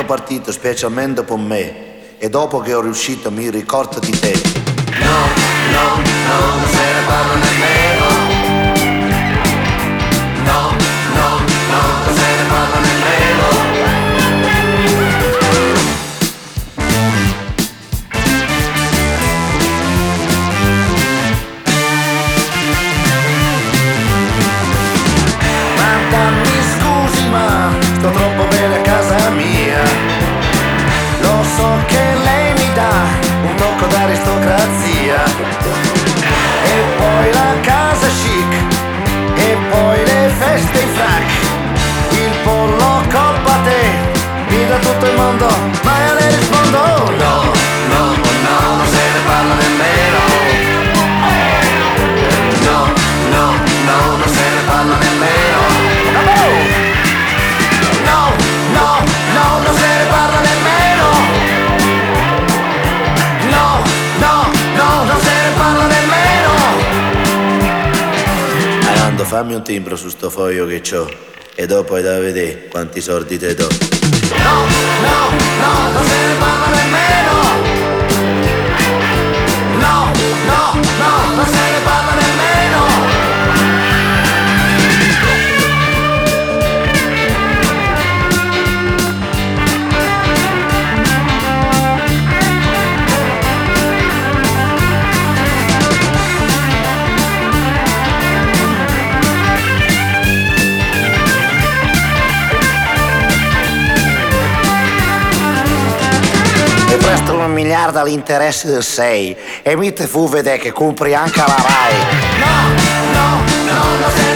quando partito specialmente per me, e dopo che ho riuscito mi ricordo di te. No, no, no, non se ne parla nemmeno. No, no, no, non se ne parla nemmeno. Sto troppo bene a casa mia. Lo so che lei mi dà un tocco d'aristocrazia. E poi la casa chic, e poi le feste in frac. Il pollo coppa te, mi dà tutto il mondo, ma io le rispondo no, no, no, non se ne parla nemmeno. No, no, no, non se ne parla nemmeno. No, no, no, non se ne parla nemmeno. No, no, no, non se ne parla nemmeno. Arando, fammi un timbro su sto foglio che c'ho, e dopo hai da vedere quanti soldi te do. No, no, no, non se ne parla nemmeno. No, no, no, non se ne parla nemmeno. E presto 1 miliardo all'interesse del 6, e mi te fu vedere che compri anche la Rai. No, no, no, no,